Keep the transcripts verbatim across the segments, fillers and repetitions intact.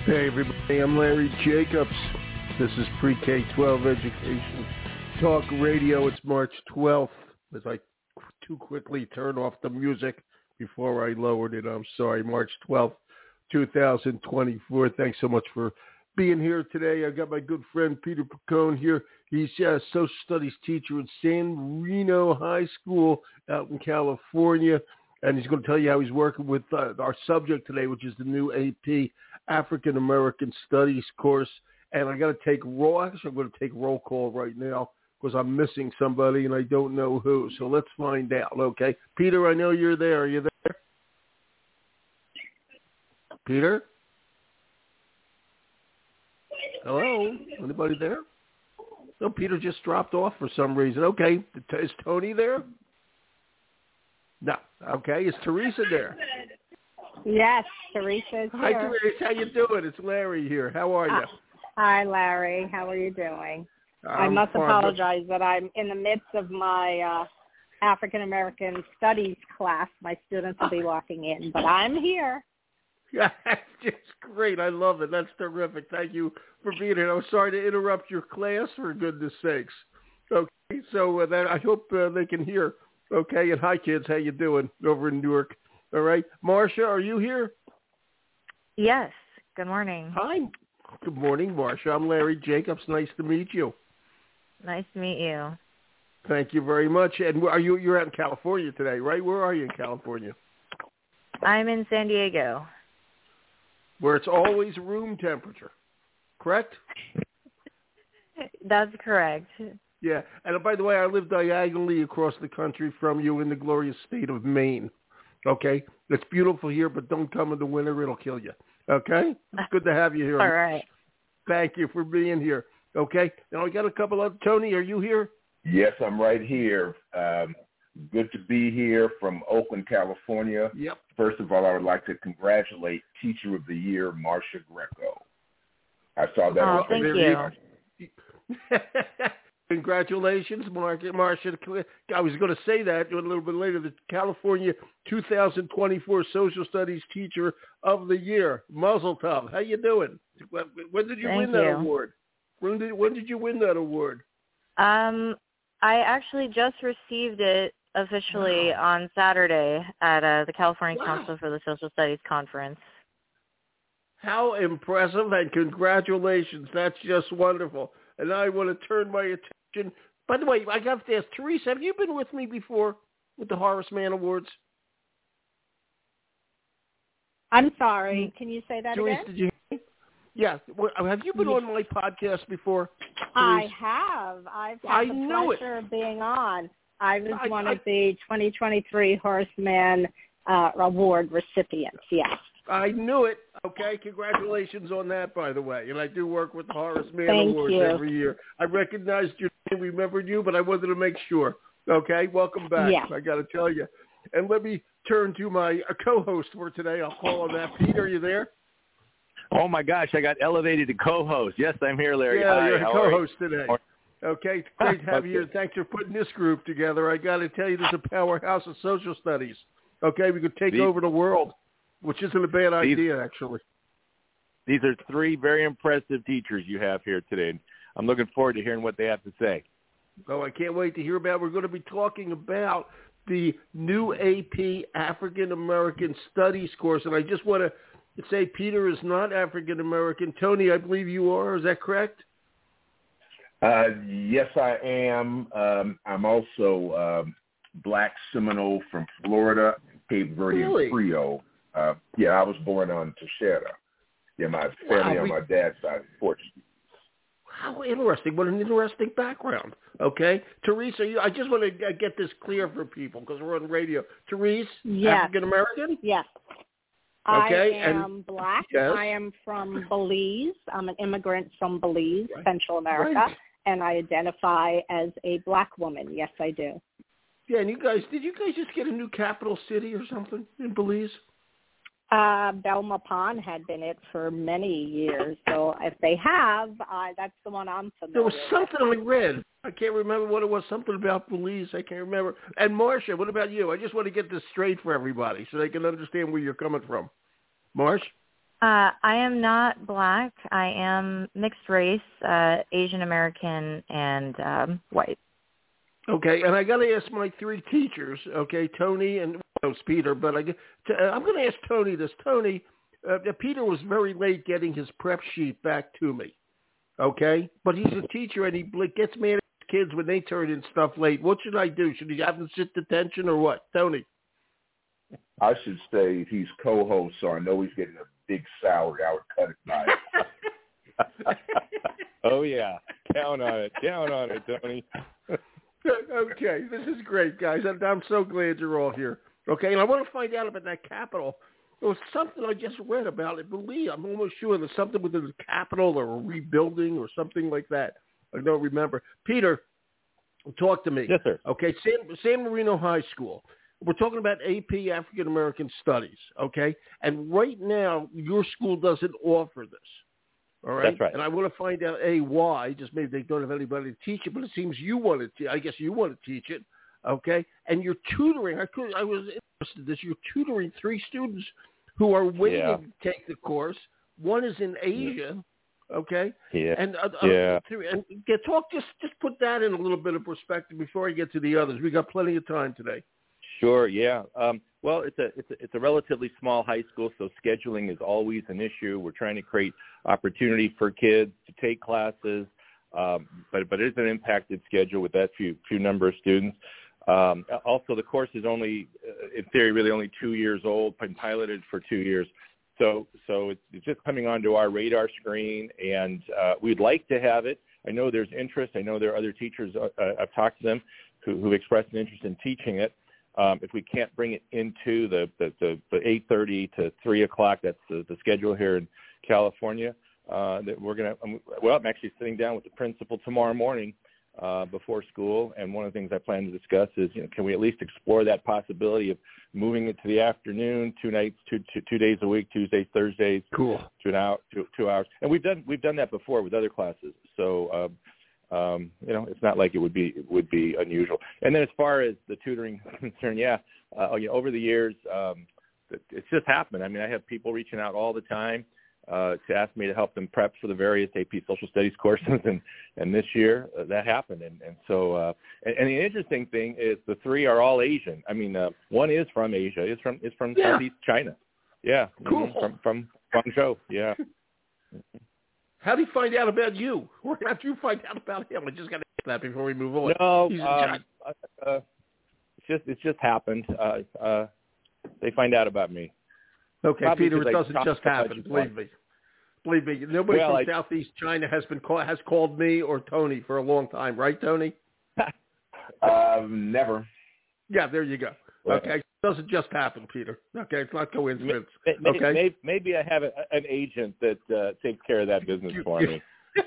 Hey everybody, I'm Larry Jacobs. This is Pre-K twelve Education Talk Radio. It's March twelfth. As I too quickly turn off the music before I lowered it, I'm sorry. March twelfth, twenty twenty-four. Thanks so much for being here today. I got my good friend Peter Picone here. He's a social studies teacher at San Reno High School out in California. And he's going to tell you how he's working with uh, our subject today, which is the new A P African American Studies course. And I got to take roll. Actually, I'm going to take roll call right now because I'm missing somebody and I don't know who. So let's find out. Okay, Peter, I know you're there. Are you there, Peter? Hello, anybody there? No, Peter just dropped off for some reason. Okay, is Tony there? No. Okay. Is Teresa there? Yes, Teresa is Hi, here. Teresa. How you doing? It's Larry here. How are you? Hi, Larry. How are you doing? I'm I must fine. apologize that I'm in the midst of my uh, African American Studies class. My students will be walking in, but I'm here. Yeah, that's just great. I love it. That's terrific. Thank you for being here. I'm sorry to interrupt your class, for goodness sakes. Okay, so uh, that, I hope uh, they can hear. Okay, and hi, kids. How you doing over in Newark? All right. Marcia, are you here? Yes. Good morning. Hi. Good morning, Marcia. I'm Larry Jacobs. Nice to meet you. Nice to meet you. Thank you very much. And are you, you're out in California today, right? Where are you in California? I'm in San Diego. Where it's always room temperature, correct? That's correct. Yeah, and by the way, I live diagonally across the country from you in the glorious state of Maine. Okay? It's beautiful here, but don't come in the winter. It'll kill you. Okay? It's good to have you here. All right. Thank you for being here. Okay? Now, I got a couple of... Tony, are you here? Yes, I'm right here. Um, good to be here from Oakland, California. Yep. First of all, I would like to congratulate Teacher of the Year, Marcia Greco. I saw that. Oh, on thank Facebook. you. Congratulations, Marcia. Marcia. I was going to say that a little bit later. The California two thousand twenty-four Social Studies Teacher of the Year. Mazel tov. How you doing? When did you Thank win that you. award? When did when did you win that award? Um, I actually just received it officially Wow. on Saturday at uh, the California Wow. Council for the Social Studies Conference. How impressive, and congratulations. That's just wonderful. And I want to turn my attention. By the way, I got to ask, Teresa, have you been with me before with the Horace Mann Awards? I'm sorry. Can you say that Teresa, again? did you hear me? Yeah. Well, have you been Yes. on my podcast before? I Teresa? have. I've had I the knew it. pleasure of being on. I was I- one I- of the twenty twenty-three Horace Mann uh, Award recipients, yes. I knew it. Okay, congratulations on that, by the way. And I do work with the Horace Mann Thank Awards you. every year. I recognized your name, remembered you, but I wanted to make sure. Okay, welcome back. Yes. I got to tell you. And let me turn to my uh, co-host for today. I'll call on that. Pete, are you there? Oh, my gosh, I got elevated to co-host. Yes, I'm here, Larry. Yeah, Hi, you're how a are you? co-host today. Okay, it's great to have you here. Thanks for putting this group together. I got to tell you, this is a powerhouse of social studies. Okay, we could take These- over the world, which isn't a bad These- idea, actually. These are three very impressive teachers you have here today. I'm looking forward to hearing what they have to say. Oh, I can't wait to hear about it. We're going to be talking about the new A P African American Studies course. And I just want to say Peter is not African American. Tony, I believe you are. Is that correct? Uh, yes, I am. Um, I'm also um, Black Seminole from Florida, Cape Verdean Really? Creole. Uh, yeah, I was born on Teixeira. Yeah, my family Wow, on we- my dad's side is Portuguese. How interesting. What an interesting background. Okay. Teresa, you, I just want to get this clear for people because we're on radio. Teresa, Yes. African American? Yes. Okay, I and- am Black. yes. I am from Belize. I'm an immigrant from Belize, Right. Central America, Right. and I identify as a Black woman. Yes, I do. Yeah, and you guys, did you guys just get a new capital city or something in Belize? Uh, Belmopan had been it for many years, so if they have, uh, that's the one I'm familiar There was with. something I read. I can't remember what it was. Something about Belize. I can't remember. And Marcia, what about you? I just want to get this straight for everybody so they can understand where you're coming from. Marsh? Uh, I am not black. I am mixed race, uh, Asian American, and um, white. Okay, and I got to ask my three teachers, okay, Tony and well, it's Peter, but I, get- t- uh, I'm going to ask Tony this. Tony, uh, Peter was very late getting his prep sheet back to me, okay? But he's a teacher, and he bl- gets mad at his kids when they turn in stuff late. What should I do? Should he have them sit detention or what? Tony? I should say he's co-host, so I know he's getting a big salary. I would cut it by. Oh, yeah. Count on it. Count on it, Tony. Okay, this is great, guys. I'm, I'm so glad you're all here. Okay, and I want to find out about that Capitol. There was something I just read about it. Believe I'm almost sure there's something with the Capitol or a rebuilding or something like that. I don't remember. Peter, talk to me. Yes, sir. Okay, San, San Marino High School. We're talking about A P African American Studies. Okay, and right now your school doesn't offer this. All right. That's right. And I want to find out, A, why. Just maybe they don't have anybody to teach it, but it seems you want to te- I guess you want to teach it, okay? And you're tutoring. I could. I was interested in this. You're tutoring three students who are waiting Yeah. to take the course. One is in Asia, okay? Yeah. And, uh, Yeah. Uh, and get, talk, just, just put that in a little bit of perspective before I get to the others. We got plenty of time today. Sure, yeah. Um, well, it's a, it's a it's a relatively small high school, so scheduling is always an issue. We're trying to create opportunity for kids to take classes, um, but but it is an impacted schedule with that few few number of students. Um, also, the course is only, uh, in theory, really only two years old, been piloted for two years. So so it's, it's just coming onto our radar screen, and uh, we'd like to have it. I know there's interest. I know there are other teachers. Uh, I've talked to them who, who expressed an interest in teaching it. Um, if we can't bring it into the, the, the, the eight thirty to three o'clock, that's the, the schedule here in California, uh, that we're going to, well, I'm actually sitting down with the principal tomorrow morning uh, before school, and one of the things I plan to discuss is, you know, can we at least explore that possibility of moving it to the afternoon, two nights, two, two, two days a week, Tuesdays, Thursdays, Cool. to an hour, two, two hours. And we've done, we've done that before with other classes. So, um, Um, you know, it's not like it would be it would be unusual. And then as far as the tutoring is concerned, yeah, uh, you know, over the years, um, it, it's just happened. I mean, I have people reaching out all the time uh, to ask me to help them prep for the various A P Social Studies courses, and and this year uh, that happened. And and so, uh, and, and the interesting thing is the three are all Asian. I mean, uh, one is from Asia. It's from it's from Yeah. Southeast China. Yeah, Cool. mm-hmm. from from Guangzhou. Yeah. How did he find out about you? Or how did you find out about him? I just got to ask that before we move on. No, He's in um, China. uh, it's just it's just happened. Uh, uh, they find out about me. Okay, Probably Peter, it because I doesn't talked just so much happen. at Believe once. me. Believe me. Nobody Well, from I- Southeast China has been call, has called me or Tony for a long time, right, Tony? Um, never. Yeah, there you go. Well- Okay, it doesn't just happen, Peter. Okay, it's not coincidence. Maybe, Okay. maybe, maybe I have a, an agent that uh, takes care of that business for me.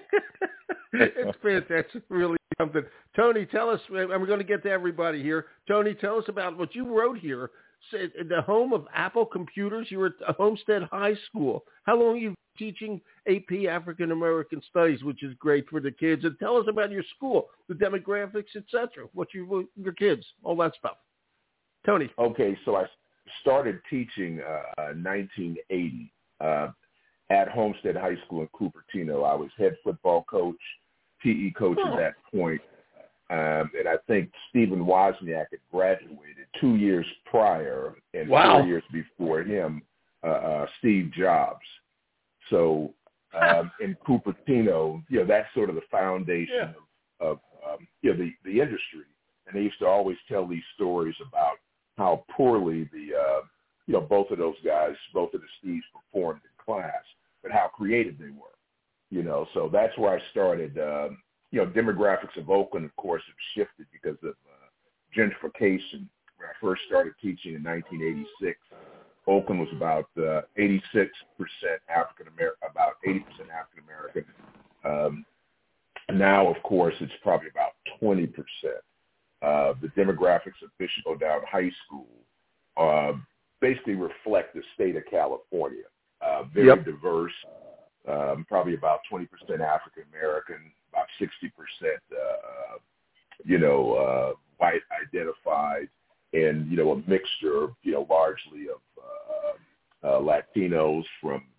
It's fantastic, really something. Tony, tell us, and we're going to get to everybody here. Tony, tell us about what you wrote here. Say, the home of Apple Computers. You were at Homestead High School. How long are you teaching A P African American Studies, which is great for the kids? And tell us about your school, the demographics, et cetera. What you, your kids, all that stuff. Tony. Okay, so I started teaching uh, nineteen eighty uh, at Homestead High School in Cupertino. I was head football coach, P E coach Oh. at that point. Um, and I think Stephen Wozniak had graduated two years prior, and Wow. four years before him, uh, uh, Steve Jobs. So um, in Cupertino, you know, that's sort of the foundation Yeah. of, of um, you know, the, the industry. And they used to always tell these stories about how poorly the, uh, you know, both of those guys, both of the Steves performed in class, but how creative they were, you know. So that's where I started. Um, you know, demographics of Oakland, of course, have shifted because of uh, gentrification. When I first started teaching in nineteen eighty-six, Oakland was about uh, eighty-six percent African American, about eighty percent African American. Um, now, of course, it's probably about twenty percent. Uh, the demographics of Bishop O'Dowd High School uh, basically reflect the state of California. Uh, very Yep. diverse, um, probably about twenty percent African American, about sixty percent, uh, you know, uh, white identified, and, you know, a mixture, you know, largely of uh, uh, Latinos from Mexico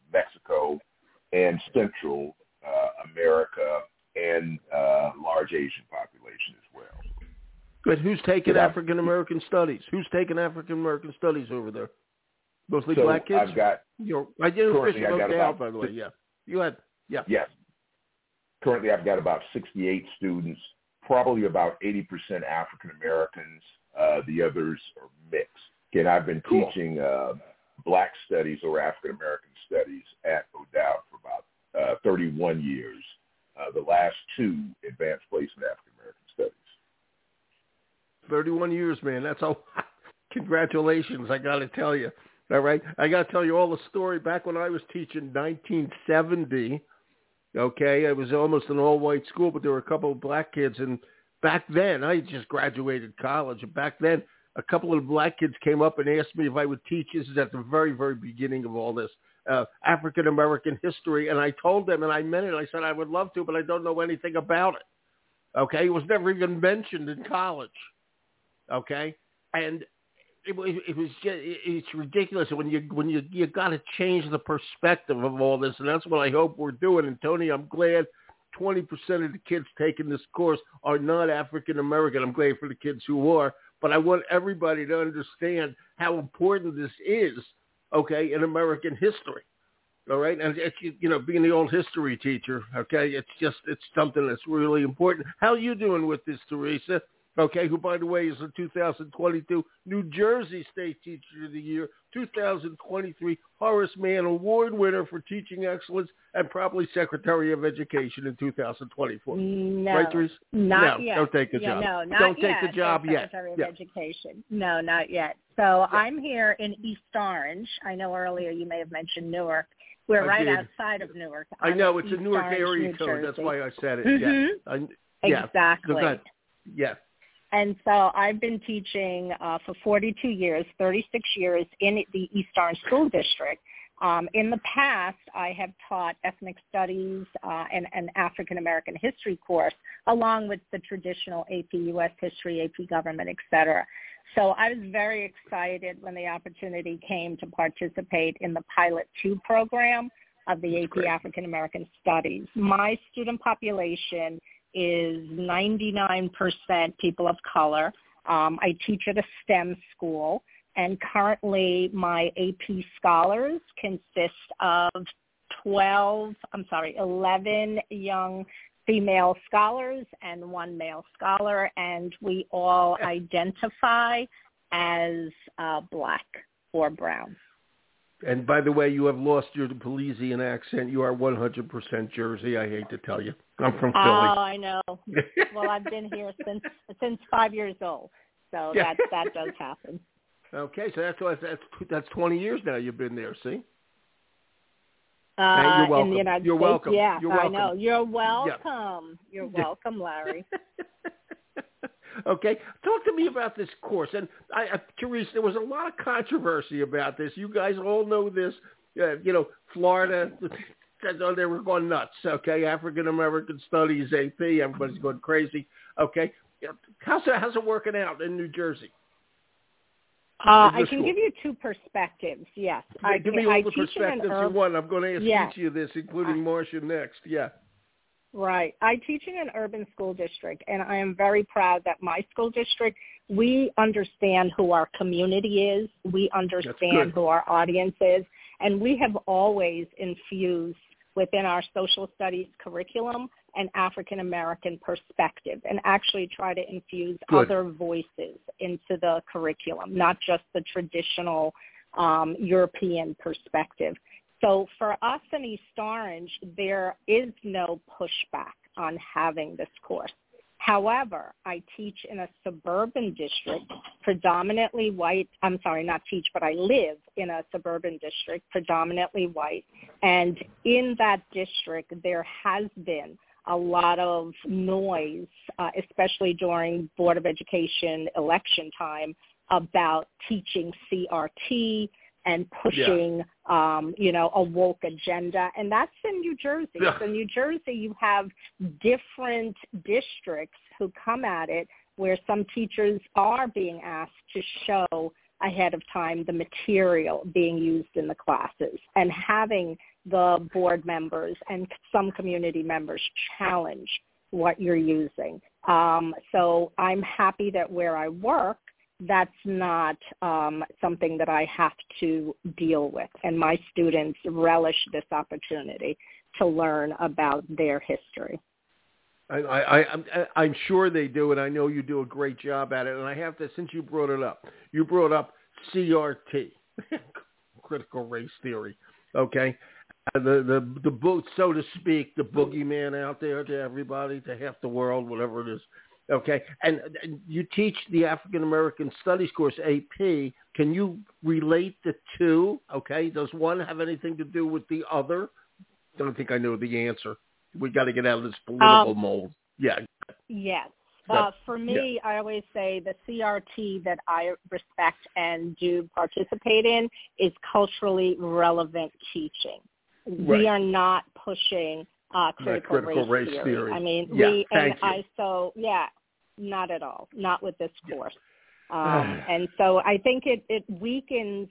Mexico, and Central uh, America, and uh, large Asian population as well. But who's taking Yeah. African American studies? Who's taking African American studies over there? Mostly So black kids. I've got You're, I didn't currently officially I got look about out, by the way. Yeah, you had. Yeah. Yes. Currently, I've got about sixty-eight students, probably about eighty percent African Americans. Uh, the others are mixed. Again, I've been Cool. teaching uh, Black studies or African American studies at O'Dowd for about uh, thirty-one years. Uh, the last two, advanced placement African American studies. thirty-one years, man. That's all. Congratulations, I got to tell you. All right, I got to tell you all the story. Back when I was teaching, nineteen seventy. Okay, it was almost an all-white school, but there were a couple of black kids. And back then, I just graduated college. And back then, a couple of black kids came up and asked me if I would teach. This is at the very, very beginning of all this, uh, African American history. And I told them, and I meant it. I said I would love to, but I don't know anything about it. Okay, it was never even mentioned in college. Okay, and it, it was just, it's ridiculous when you when you you got to change the perspective of all this, and that's what I hope we're doing. And Tony, I'm glad twenty percent of the kids taking this course are not African American. I'm glad for the kids who are, but I want everybody to understand how important this is, okay, in American history. All right, and it's, you know, being the old history teacher, okay, it's just it's something that's really important. How are you doing with this, Teresa? Okay, who, by the way, is the two thousand twenty-two New Jersey State Teacher of the Year, two thousand twenty-three Horace Mann Award winner for teaching excellence, and probably Secretary of Education in two thousand twenty-four. No, right, Teresa? not no, yet. don't take the yeah, job. No, not don't yet. take the job as yet. Secretary of yeah. Education. No, not yet. So yeah. I'm here in East Orange. I know earlier you may have mentioned Newark. We're I right did. outside of Newark. I I'm know it's East a Newark Orange, area New code. Jersey. That's why I said it. Mm-hmm. Yeah. I, yeah. Exactly. So good. Yeah. And so I've been teaching uh, for forty-two years, thirty-six years in the East Orange School District. Um, in the past, I have taught ethnic studies uh, and an African-American history course, along with the traditional A P U S history, A P government, et cetera. So I was very excited when the opportunity came to participate in the Pilot two program of the That's A P great. African-American Studies. My student population is ninety-nine percent people of color. Um, I teach at a STEM school, and currently my A P scholars consist of twelve, I'm sorry, eleven young female scholars and one male scholar, and we all identify as uh, black or brown. And by the way, you have lost your Belizean accent. You are one hundred percent Jersey. I hate to tell you. I'm from Philly. Oh, I know. Well, I've been here since since five years old, so Yeah. that that does happen. Okay, so that's that's that's twenty years now. You've been there. See. Uh, Hey, you're welcome. in the United You're States, welcome. yeah, You're I welcome. know. You're welcome. Yeah. You're welcome, Larry. Okay, talk to me about this course. And I, I, Teresa, there was a lot of controversy about this. You guys all know this. Uh, you know, Florida, they were going nuts. Okay, African American Studies, A P, everybody's going crazy. Okay, how's it, how's it working out in New Jersey? Uh, I Your can school. give you two perspectives. Yes, I Give can, me all I the teach in an perspectives urban, you want. I'm going to ask Yes. each of you this, including Marcia next. Yeah. Right. I teach in an urban school district, and I am very proud that my school district, we understand who our community is. We understand who our audience is, and we have always infused within our social studies curriculum an African-American perspective and actually try to infuse Good. other voices into the curriculum, not just the traditional um, European perspective. So for us in East Orange, there is no pushback on having this course. However, I teach in a suburban district, predominantly white. I'm sorry, not teach, but I live in a suburban district, predominantly white. And in that district, there has been a lot of noise, uh, especially during Board of Education election time, about teaching C R T and pushing, yeah. um, you know, a woke agenda. And that's in New Jersey. Yeah. So in New Jersey, you have different districts who come at it where some teachers are being asked to show ahead of time the material being used in the classes and having the board members and some community members challenge what you're using. Um, so I'm happy that where I work, that's not um, something that I have to deal with. And my students relish this opportunity to learn about their history. I, I, I'm, I'm sure they do, and I know you do a great job at it. And I have to, since you brought it up, you brought up C R T, critical race theory, okay? Uh, the, the, the boot, so to speak, the boogeyman out there to everybody, to half the world, whatever it is, okay? And, and you teach the African American Studies course, A P. Can you relate the two, okay? Does one have anything to do with the other? Don't think I know the answer. We got to get out of this political um, mold. Yeah. Yes. Uh, for me, yeah. I always say the C R T that I respect and do participate in is culturally relevant teaching. Right. We are not pushing uh, critical, critical race, race theory. theory. I mean, yeah, we and you. I so yeah, not at all. Not with this course. Um, and so I think it, it weakens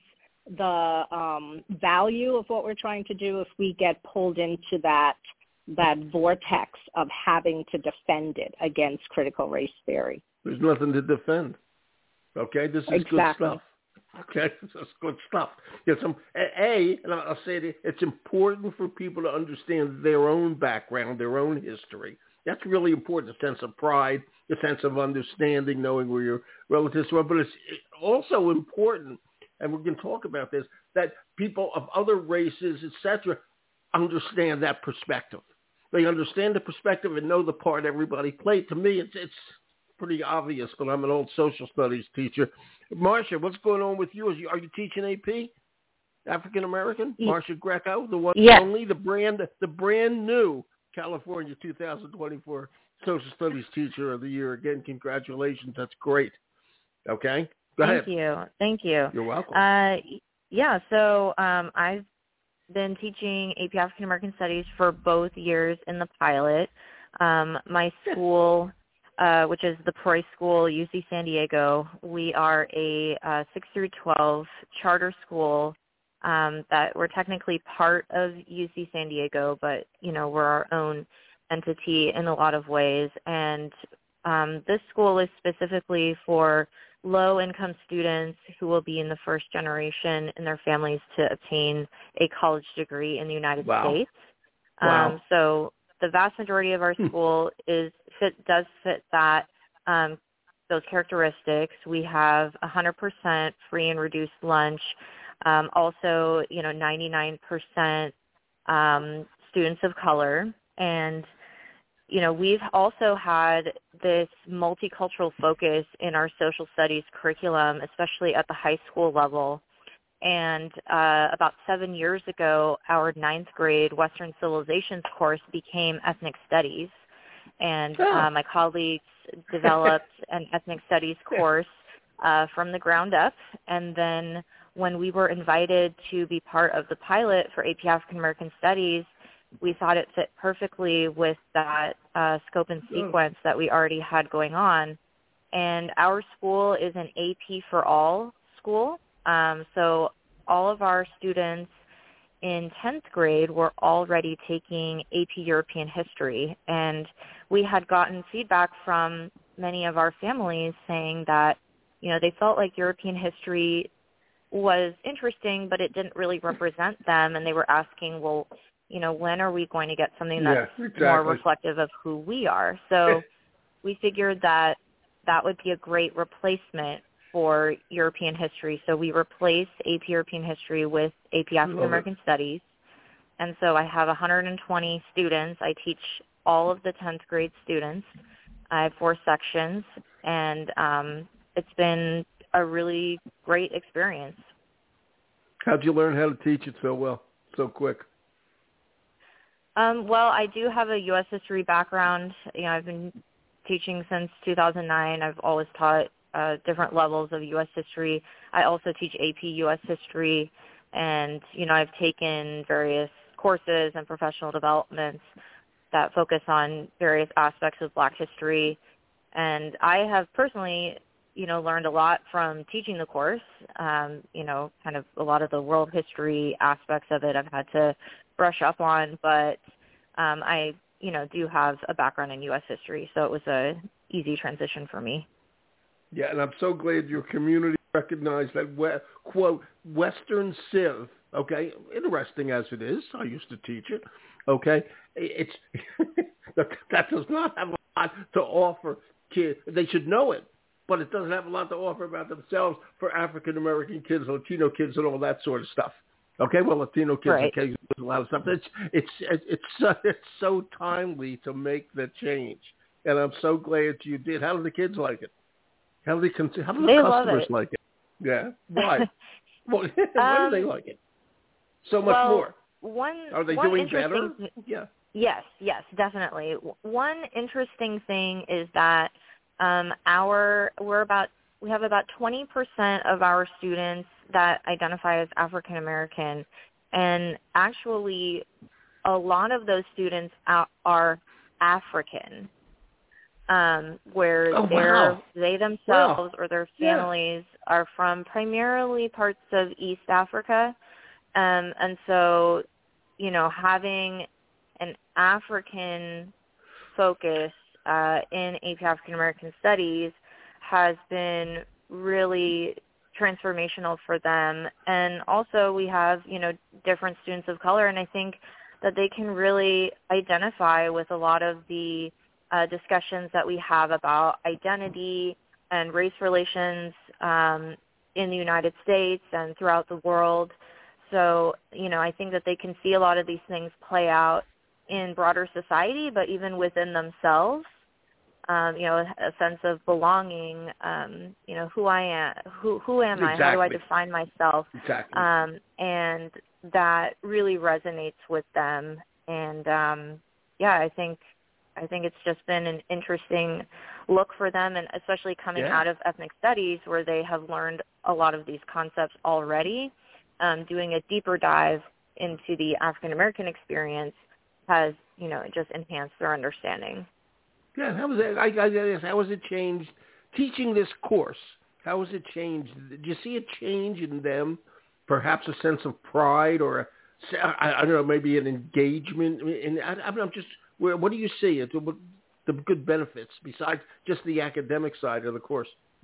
the um, value of what we're trying to do if we get pulled into that that vortex of having to defend it against critical race theory. There's nothing to defend. Okay, this is exactly. good stuff. Okay, this is good stuff. It's um, a, and I'll say it, it's important for people to understand their own background, their own history. That's really important, a sense of pride, a sense of understanding, knowing where your relatives are. But it's also important, and we can talk about this, that people of other races, et cetera, understand that perspective. They understand the perspective and know the part everybody played. To me, it's it's pretty obvious, but I'm an old social studies teacher. Marcia, what's going on with you? Are you, are you teaching A P? African American? Yeah. Marcia Greco, the one yes. only, the brand the brand new California two thousand twenty-four Social Studies Teacher of the Year. Again, congratulations. That's great. Okay? Go Thank ahead. you. Thank you. You're welcome. Uh, yeah, so um, I've been teaching A P African American Studies for both years in the pilot. Um, my school, uh, which is the Preuss School, U C San Diego, we are a uh, six through twelve charter school um, that we're technically part of U C San Diego, but, you know, we're our own entity in a lot of ways. And um, this school is specifically for low-income students who will be in the first generation in their families to obtain a college degree in the United wow. States. Wow. Um, so the vast majority of our school is fit, does fit that um, those characteristics. We have one hundred percent free and reduced lunch. Um, also, you know, ninety-nine percent um, students of color, and you know, we've also had this multicultural focus in our social studies curriculum, especially at the high school level. And uh, about seven years ago, our ninth grade Western Civilizations course became ethnic studies. And oh. uh, my colleagues developed an ethnic studies course uh, from the ground up. And then when we were invited to be part of the pilot for A P African American Studies, we thought it fit perfectly with that uh, scope and sequence that we already had going on. And our school is an A P for all school. Um, so all of our students in tenth grade were already taking A P European history. And we had gotten feedback from many of our families saying that, you know, they felt like European history was interesting, but it didn't really represent them. And they were asking, well, you know, when are we going to get something that's yeah, exactly. more reflective of who we are? So we figured that that would be a great replacement for European history. So we replaced A P European history with A P African American Studies. And so I have one hundred twenty students. I teach all of the tenth grade students. I have four sections, and um, it's been a really great experience. How'd you learn how to teach it so well, so quick? Um, well, I do have a U S history background. You know, I've been teaching since two thousand nine. I've always taught uh, different levels of U S history. I also teach A P U S history, and, you know, I've taken various courses and professional developments that focus on various aspects of Black history. And I have personally you know, learned a lot from teaching the course. Um, you know, kind of a lot of the world history aspects of it I've had to brush up on, but um, I, you know, do have a background in U S history, so it was a easy transition for me. Yeah, and I'm so glad your community recognized that, we, quote, Western Civ, okay, interesting as it is, I used to teach it, okay, it's that does not have a lot to offer kids. They should know it, but it doesn't have a lot to offer about themselves for African-American kids, Latino kids, and all that sort of stuff. Okay, well, Latino kids, right. okay, there's a lot of stuff. It's, it's, it's, it's, it's so timely to make the change, and I'm so glad you did. How do the kids like it? How do they con- How do the they customers like it? Yeah. Why? Why, why um, do they like it? So much well, more. One, Are they one doing interesting, better? Yeah. Yes, yes, definitely. One interesting thing is that um, our we're about we have about twenty percent of our students that identify as African American, and actually, a lot of those students are African. Um, where oh, they're, wow. they themselves wow. or their families yeah. are from primarily parts of East Africa. Um, and so, you know, having an African focus uh, in A P African American Studies has been really transformational for them. And also we have, you know, different students of color, and I think that they can really identify with a lot of the Uh, discussions that we have about identity and race relations um, in the United States and throughout the world. So, you know, I think that they can see a lot of these things play out in broader society, but even within themselves, um, you know, a sense of belonging, um, you know, who I am, who, who am exactly. I, how do I define myself? Exactly. Um, and that really resonates with them. And, um, yeah, I think I think it's just been an interesting look for them, and especially coming yeah. out of ethnic studies where they have learned a lot of these concepts already. Um, doing a deeper dive into the African-American experience has, you know, just enhanced their understanding. Yeah, how was it? I, I, how has it changed teaching this course? How has it changed? Did you see a change in them? Perhaps a sense of pride, or a, I, I don't know, maybe an engagement. In, I, I'm just. What do you see? The good benefits besides just the academic side of the course?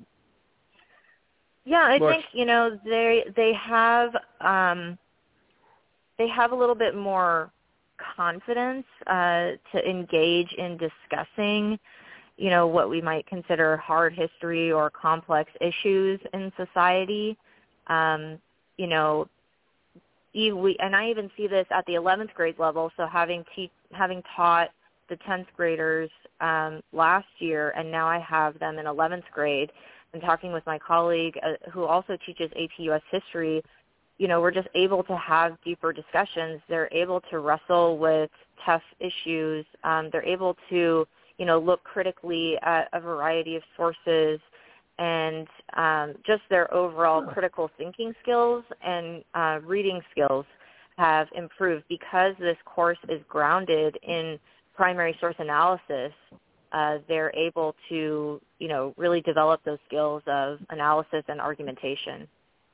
Yeah, I March. think, you know, they they have um, they have a little bit more confidence uh, to engage in discussing, you know, what we might consider hard history or complex issues in society. Um, you know, we, and I even see this at the eleventh grade level, so having te- having taught the tenth graders um, last year, and now I have them in eleventh grade, and talking with my colleague uh, who also teaches A P U S history, you know, we're just able to have deeper discussions. They're able to wrestle with tough issues. Um, they're able to, you know, look critically at a variety of sources, and um, just their overall critical thinking skills and uh, reading skills have improved because this course is grounded in primary source analysis. Uh, they're able to, you know, really develop those skills of analysis and argumentation.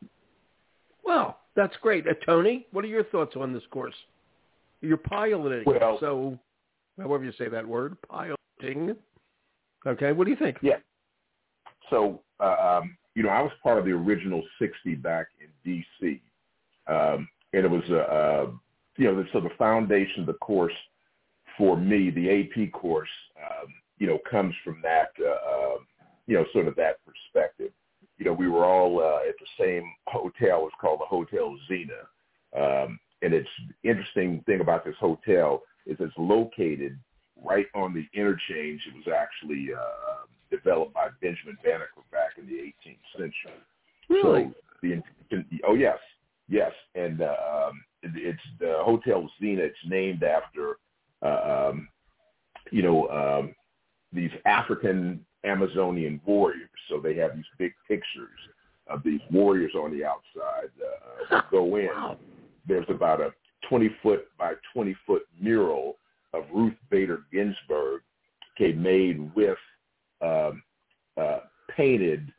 Well, that's great. Uh, Tony, what are your thoughts on this course? You're piloting, well, so however you say that word, piloting. Okay, what do you think? Yeah. So, uh, um, you know, I was part of the original sixty back in D C, um, and it was, uh, uh, you know, so the foundation of the course for me, the A P course, um, you know, comes from that, uh, uh, you know, sort of that perspective. You know, we were all uh, at the same hotel. It's called the Hotel Zena. Um, and it's interesting thing about this hotel is it's located right on the interchange. It was actually uh, developed by Benjamin Banneker back in the eighteenth century. Really? So the, oh, yes, yes. And uh, um, it, it's the Hotel Zena. It's named after, uh, um, you know, um, these African Amazonian warriors. So they have these big pictures of these warriors on the outside. Uh, go in. Wow. There's about a twenty foot by twenty foot mural of Ruth Bader Ginsburg, okay, made with um, uh, painted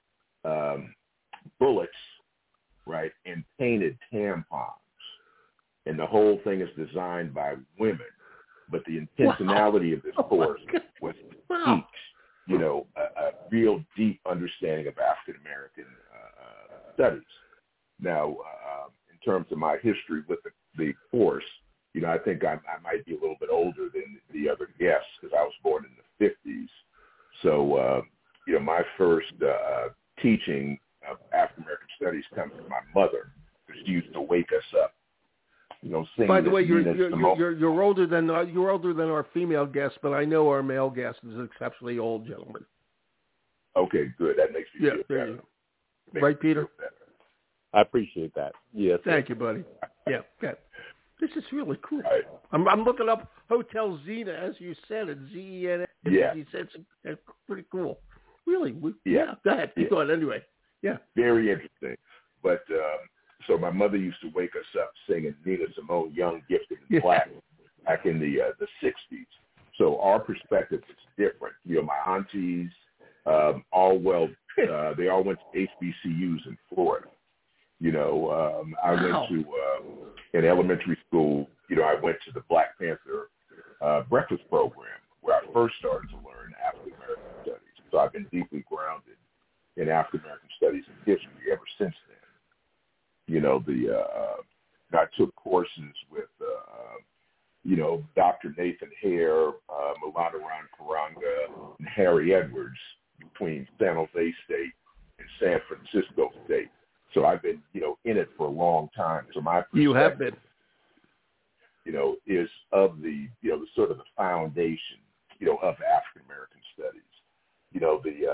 um, bullets, right, and painted tampons. And the whole thing is designed by women. But the intentionality wow. of this course oh was to wow. teach, you know, a, a real deep understanding of African American uh, studies. Now, uh, in terms of my history with the, the course, you know, I think I, I might be a little bit older than the other guests because I was born in the fifties. So, uh, you know, my first uh, teaching of African American studies comes from my mother, because she used to wake us up. You know, by the way, you're you're, you're you're you're older than uh, you're older than our female guest, but I know our male guest is an exceptionally old gentleman. Okay, good. That makes me yeah, feel better. Makes right, Peter? I appreciate that. Yes. Thank you, buddy. Yeah, yeah. This is really cool. Right. I'm I'm looking up Hotel Zena, as you said, it's Z E N A. Yeah. You said it's, it's pretty cool. Really? We, yeah. yeah. Go ahead. Keep yeah. going. Anyway. Yeah. Very interesting. But. Um, So my mother used to wake us up singing Nina Simone, Young, Gifted, and Black, yeah. back in the uh, the sixties. So our perspective is different. You know, my aunties, um, all well, uh, they all went to H B C Us in Florida. You know, um, I wow. went to uh, in elementary school. You know, I went to the Black Panther uh, breakfast program where I first started to learn African American studies. So I've been deeply grounded in African American studies and history ever since then. You know, the uh, I took courses with, uh, you know, Doctor Nathan Hare, uh, Mulana Ron Karanga, and Harry Edwards between San Jose State and San Francisco State. So I've been, you know, in it for a long time. So my perspective, you have been, you know, is of the, you know, the sort of the foundation, you know, of African American studies. You know, the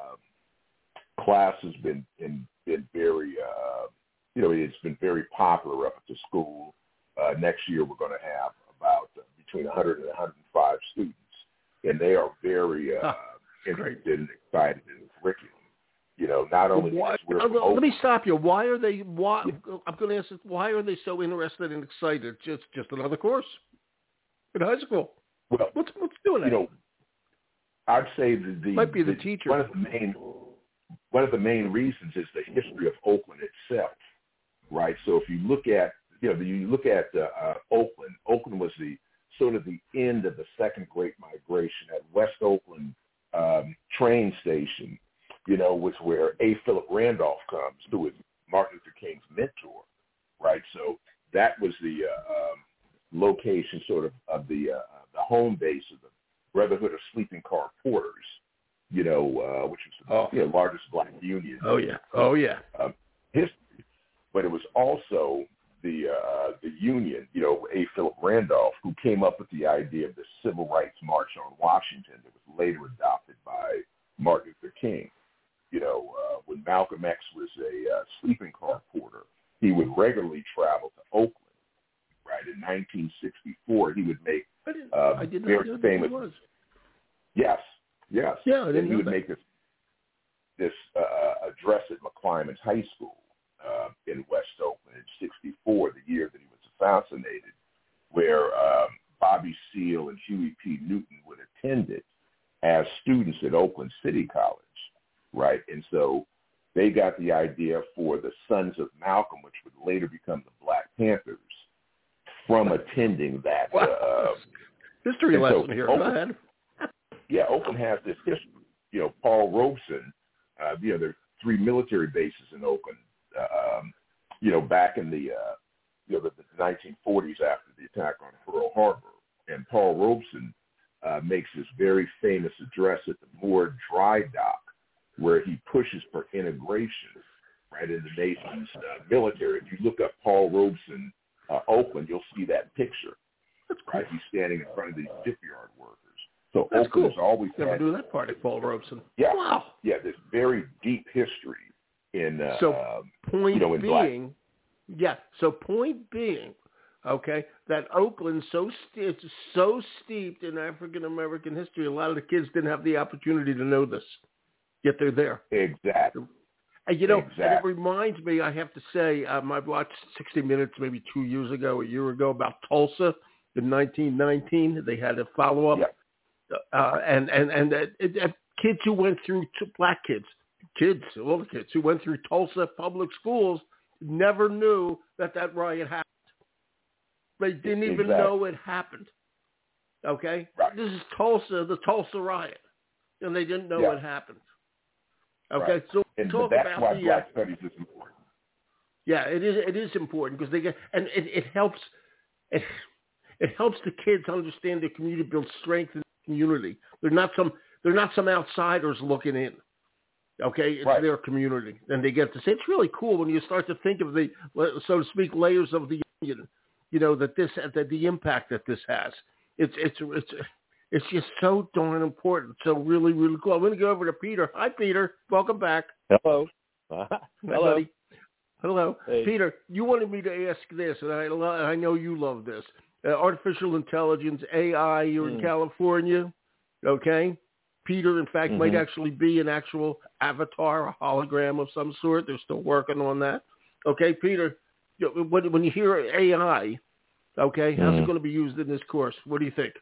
uh, class has been been, been very. Uh, You know, it's been very popular up at the school. Uh, next year, we're going to have about uh, between one hundred and one hundred five students, and they are very uh, huh, interested great. and excited in the curriculum. You know, not only why, we're uh, promoting, let me stop you. Why are they? Why I'm going to ask this, why are they so interested and excited? Just just another course in high school. Well, what's what's doing that? You know, I'd say the, the might be the, the teacher. One of the main one of the main reasons is the history of Oakland itself. Right. So if you look at, you know, you look at uh, uh, Oakland, Oakland was the sort of the end of the second Great Migration at West Oakland um, train station, you know, which where A. Philip Randolph comes, who is Martin Luther King's mentor. Right. So that was the uh, um, location sort of of the uh, the home base of the Brotherhood of Sleeping Car Porters, you know, uh, which was the oh. you know, largest black union. Oh, yeah. Oh, yeah. Um, history. But it was also the uh, the union, you know, A. Philip Randolph, who came up with the idea of the Civil Rights March on Washington that was later adopted by Martin Luther King. You know, uh, when Malcolm X was a uh, sleeping car porter, he would regularly travel to Oakland. Right in nineteen sixty-four, he would make uh, I did not very know famous. He was. Yes, yes. Yeah, I didn't and he know would that. make this this uh, address at McClymonds High School. Uh, in West Oakland in sixty-four, the year that he was assassinated, where um, Bobby Seale and Huey P. Newton would attend it as students at Oakland City College, right? And so they got the idea for the Sons of Malcolm, which would later become the Black Panthers, from attending that. Wow. Uh, history lesson so here. Oakland, Go ahead. Yeah, Oakland has this history. You know, Paul Robeson, uh, you know, there are three military bases in Oakland. Um, you know, back in the, uh, you know, the, the nineteen forties after the attack on Pearl Harbor. And Paul Robeson uh, makes this very famous address at the Moore Dry Dock where he pushes for integration, right, in the nation's uh, military. If you look up Paul Robeson, uh, Oakland, you'll see that picture. That's cool. Right? He's standing in front of these shipyard workers. So That's Oakland cool. has always Never had... knew that part of Paul Robeson. Yeah. Wow. Yeah, this very deep history. In, uh, so um, point you know, in being, black. yeah. So point being, okay, that Oakland so st- so steeped in African American history, a lot of the kids didn't have the opportunity to know this, yet they're there. Exactly. And you know, exactly. and it reminds me. I have to say, um, I watched sixty minutes maybe two years ago, a year ago, about Tulsa in nineteen nineteen. They had a follow up, yep. uh, and and and uh, it, uh, kids who went through, black kids, kids, all the kids who went through Tulsa public schools never knew that that riot happened. They didn't even Exactly. know it happened. Okay? Right. This is Tulsa, the Tulsa riot, and they didn't know Yeah. it happened. Okay? Right. So and talk that's about why the, Black uh, Studies is important. Yeah, it is. It is important because they get, and it, it helps. It, it helps the kids understand their community, build strength in the community. They're not some. They're not some outsiders looking in. Okay, it's Right. their community, and they get to say it's really cool when you start to think of the, so to speak, layers of the onion. You know that this, that the impact that this has. It's it's it's it's just so darn important. So really, really cool. I'm going to go over to Peter. Hi, Peter. Welcome back. Hello. Uh, Hi, hello. buddy. Hello. Hey. Peter, you wanted me to ask this, and I, lo- I know you love this. Uh, artificial intelligence, A I, you're in Mm. California, okay? Peter, in fact, Mhm. might actually be an actual avatar, a hologram of some sort. They're still working on that. Okay, Peter, you know, when, when you hear A I, okay, how's Mhm. it going to be used in this course? What do you think?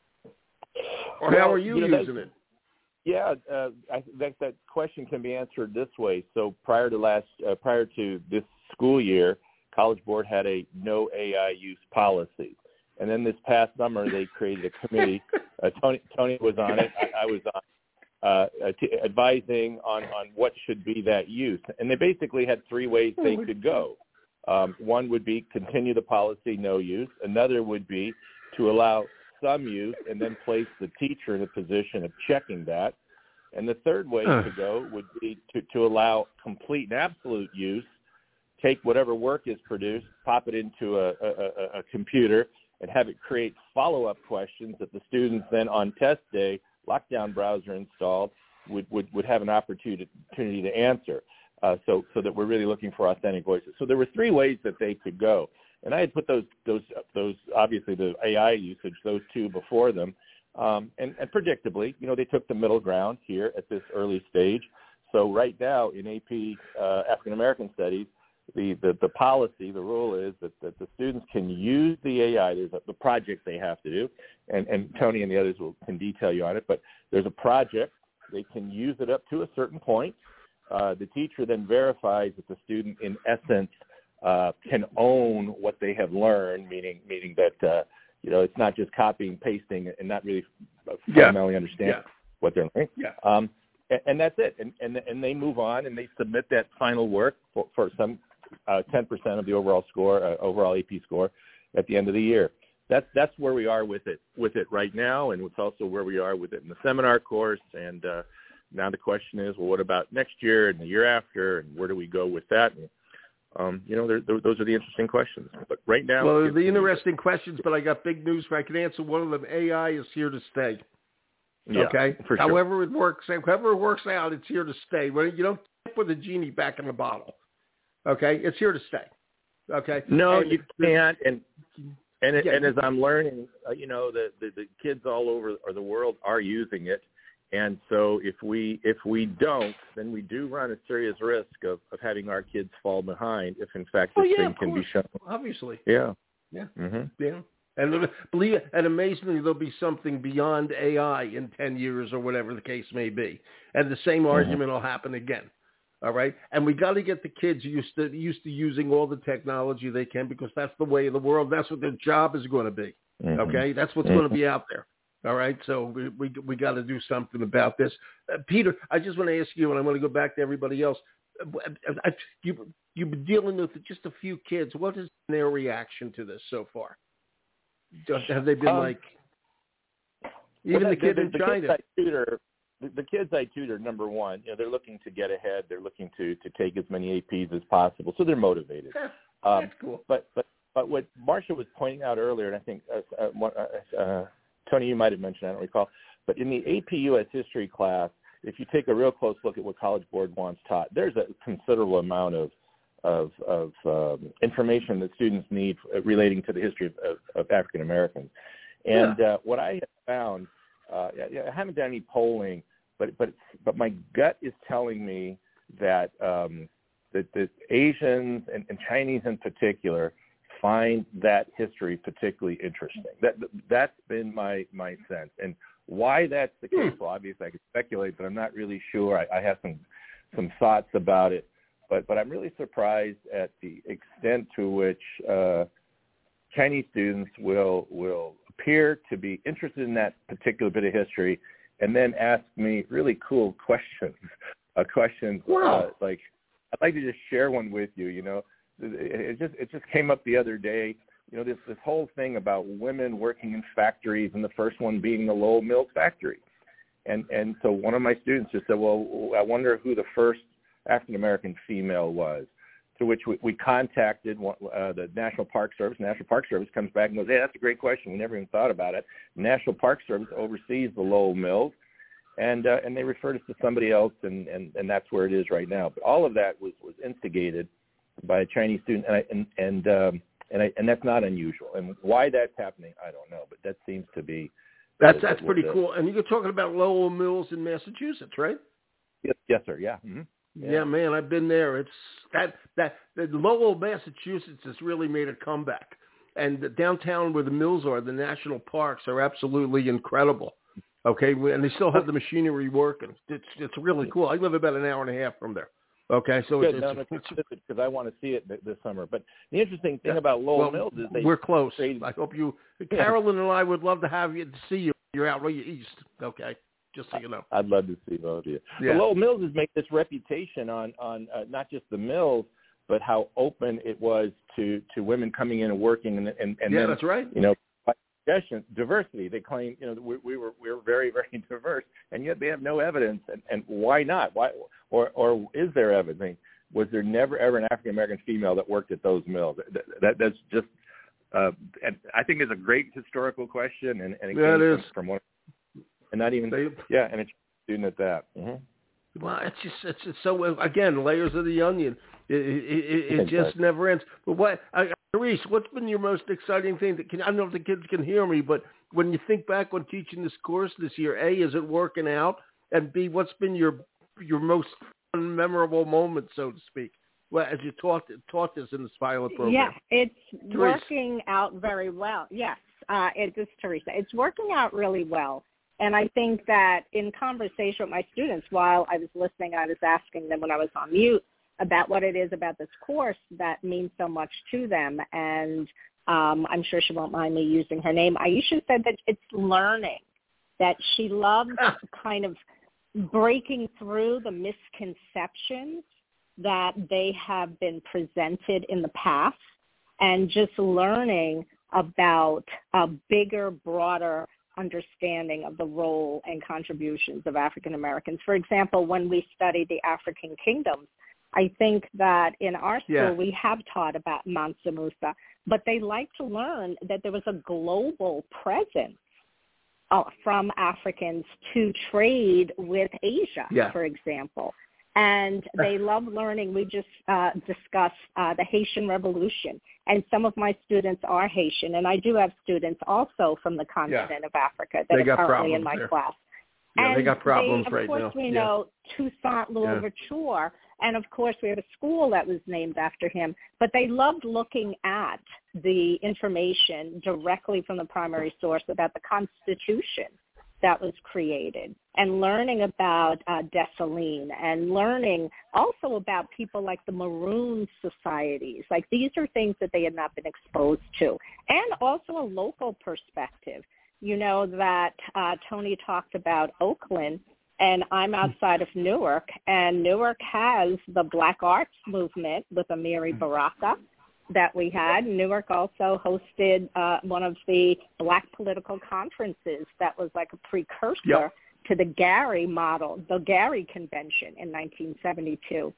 Or Well, how are you, you know, using it? Yeah, uh, I think that question can be answered this way. So prior to last, uh, prior to this school year, College Board had a no A I use policy, and then this past summer they created a committee. Uh, Tony, Tony was on it. I, I was on, uh, t- advising on on what should be that use, and they basically had three ways they could go. Um, one would be continue the policy, no use. Another would be to allow some use and then place the teacher in a position of checking that. And the third way Uh. to go would be to, to allow complete and absolute use, take whatever work is produced, pop it into a, a, a computer, and have it create follow-up questions that the students then on test day, lockdown browser installed, would, would, would have an opportunity to answer. Uh, so, so that we're really looking for authentic voices. So there were three ways that they could go. And I had put those, those, those obviously the A I usage, those two before them. Um, and, and predictably, you know, they took the middle ground here at this early stage. So right now in A P uh, African American Studies, the, the, the policy, the rule is that, that the students can use the A I. There's a, the project they have to do, and, and Tony and the others will can detail you on it. But there's a project. They can use it up to a certain point. Uh, the teacher then verifies that the student, in essence, uh, can own what they have learned, meaning meaning that uh, you know it's not just copying, pasting, and not really fundamentally yeah. understand yeah. what they're learning. Yeah. Um, and, and that's it. And, and and they move on and they submit that final work for, for some uh, ten percent of the overall score, uh, overall A P score, at the end of the year. That's that's where we are with it with it right now, and it's also where we are with it in the seminar course. And uh, now the question is, well, what about next year and the year after, and where do we go with that? And, um, you know, they're, they're, those are the interesting questions. But right now, well, the interesting questions. But I got big news for I can answer one of them. A I is here to stay. Yeah, okay. For sure. However it works, however it works out, it's here to stay. Well, you don't put the genie back in the bottle. Okay, it's here to stay. Okay. No, and you can't. And and yeah, and as I'm learning, uh, you know, the, the the kids all over or the world are using it. And so if we if we don't, then we do run a serious risk of, of having our kids fall behind if, in fact, this oh, yeah, thing can course. be shown. Obviously. Yeah. Yeah. Mm-hmm. Yeah. And it'll- believe it, and amazingly, there'll be something beyond A I in ten years or whatever the case may be. And the same Mm-hmm. argument will happen again. All right. And we got to get the kids used to used to using all the technology they can because that's the way of the world. That's what their job is going to be. Mm-hmm. Okay. That's what's Mm-hmm. going to be out there. All right, so we we, we got to do something about this. Uh, Peter, I just want to ask you, and I want to go back to everybody else. Uh, I, you, you've been dealing with just a few kids. What has been their reaction to this so far? Have they been um, like, even well, the kid the, in the China? Kids I tutor, the, the kids I tutor, number one, you know, they're looking to get ahead. They're looking to, to take as many A Ps as possible, so they're motivated. Yeah, um, that's cool. But, but, but what Marsha was pointing out earlier, and I think uh, uh, uh, Tony, you might have mentioned, I don't recall, but in the A P U S history class, if you take a real close look at what College Board wants taught, there's a considerable amount of of, of um, information that students need relating to the history of, of, of African Americans. And yeah. uh, what I have found, uh, I haven't done any polling, but but but my gut is telling me that um, that the Asians and, and Chinese in particular find that history particularly interesting. That that's been my my sense, and why that's the case. Well, obviously I could speculate, but I'm not really sure. I, I have some some thoughts about it. But but I'm really surprised at the extent to which uh, Chinese students will will appear to be interested in that particular bit of history, and then ask me really cool questions. Uh, questions wow. uh, like, I'd like to just share one with you. You know, it just it just came up the other day. You know, this this whole thing about women working in factories, and the first one being the Lowell Mills factory. And and so one of my students just said, well, I wonder who the first African-American female was, to which we, we contacted uh, the National Park Service. National Park Service comes back and goes, hey, that's a great question. We never even thought about it. National Park Service oversees the Lowell Mills, and uh, and they referred us to somebody else, and, and, and that's where it is right now. But all of that was, was instigated by a Chinese student, and I, and and, um, and, I, and that's not unusual. And why that's happening, I don't know, but that seems to be That's that's pretty cool. And you're talking about Lowell Mills in Massachusetts, right? Yes, yes, sir. Yeah. Mm-hmm. yeah. Yeah, man, I've been there. It's that that the Lowell, Massachusetts has really made a comeback. And the downtown where the mills are, the national parks are absolutely incredible. Okay, and they still have the machinery working. It's it's really cool. I live about an hour and a half from there. Okay, so Good. it's No, it's because I want to see it this summer. But the interesting thing yeah. about Lowell well, Mills is they we're close. They, I hope you, Carolyn and I would love to have you to see you. You're out way east. Okay, just so you know. I'd love to see both of you. Yeah. But Lowell Mills has made this reputation on on uh, not just the mills, but how open it was to, to women coming in and working, and and, and yeah, then, that's right. You know, by suggestion, diversity. They claim, you know, we, we were we were very very diverse, and yet they have no evidence. And, and why not? Why or or is there evidence? Was there never ever an African American female that worked at those mills? That, that that's just, uh, and I think it's a great historical question, and, and it yeah, came it is. From, from one, and not even they, yeah, and it's a student at that. Mm-hmm. Well, it's just it's, it's so again layers of the onion. It it, it, it just that. never ends. But what, uh, Reese, what's been your most exciting thing? That can I don't know if the kids can hear me, but when you think back on teaching this course this year, A, is it working out, and B, what's been your your most memorable moment, so to speak, well, as you taught taught this in this pilot program? Yeah, it's Teresa. working out very well. Yes, uh, it is Teresa. It's working out really well. And I think that in conversation with my students, while I was listening, I was asking them when I was on mute about what it is about this course that means so much to them. And um, I'm sure she won't mind me using her name. Aisha said that it's learning, that she loves kind of breaking through the misconceptions that they have been presented in the past and just learning about a bigger, broader understanding of the role and contributions of African Americans. For example, when we studied the African kingdoms, I think that in our school yeah. we have taught about Mansa Musa, but they like to learn that there was a global presence uh, from Africans to trade with Asia, yeah. for example. And they love learning. We just uh, discussed uh, the Haitian Revolution, and some of my students are Haitian, and I do have students also from the continent yeah. of Africa that they are currently in my there. class. Yeah, and they got problems they, right now. Of course, we yeah. know Toussaint Louverture, and of course we have a school that was named after him. But they loved looking at the information directly from the primary source about the Constitution that was created, and learning about uh, Dessalines, and learning also about people like the Maroon societies. Like, these are things that they had not been exposed to, and also a local perspective. You know that uh, Tony talked about Oakland, and I'm outside of Newark, and Newark has the Black Arts Movement with Amiri Baraka that we had. Newark also hosted uh, one of the Black political conferences that was like a precursor yep. to the Gary model, the Gary Convention in nineteen seventy-two.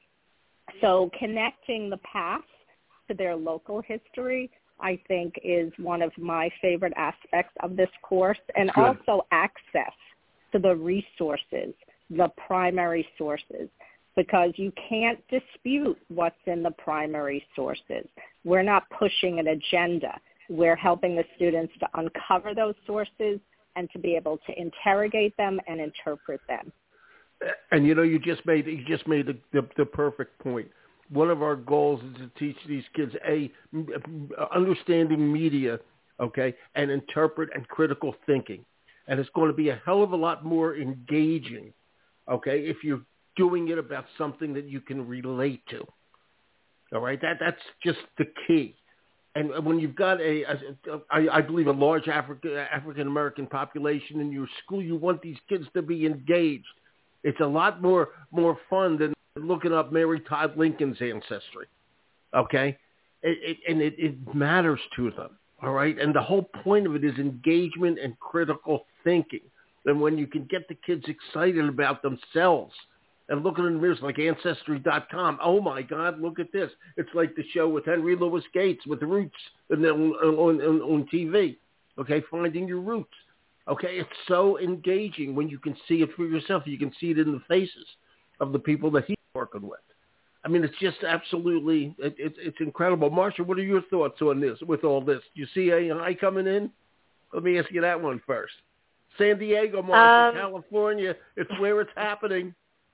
So connecting the past to their local history, I think, is one of my favorite aspects of this course, and Good. also access to the resources, the primary sources, because you can't dispute what's in the primary sources. We're not pushing an agenda. We're helping the students to uncover those sources and to be able to interrogate them and interpret them. And you know, you just made you just made the, the, the perfect point. One of our goals is to teach these kids a understanding media, okay, and interpret and critical thinking. And it's going to be a hell of a lot more engaging, okay, if you doing it about something that you can relate to. All right, that that's just the key. And when you've got a, a, a I, I believe, a large African African American population in your school, you want these kids to be engaged. It's a lot more more fun than looking up Mary Todd Lincoln's ancestry. Okay, it, it, and it, it matters to them. All right, and the whole point of it is engagement and critical thinking. And when you can get the kids excited about themselves and looking in the mirrors like Ancestry dot com, oh my God, look at this. It's like the show with Henry Louis Gates with Roots and then on, on, on T V, okay, Finding Your Roots. Okay, it's so engaging when you can see it for yourself. You can see it in the faces of the people that he's working with. I mean, it's just absolutely, it, it, it's incredible. Marsha, what are your thoughts on this, with all this? Do you see A I coming in? Let me ask you that one first. San Diego, Marsha, um, California, it's where it's happening.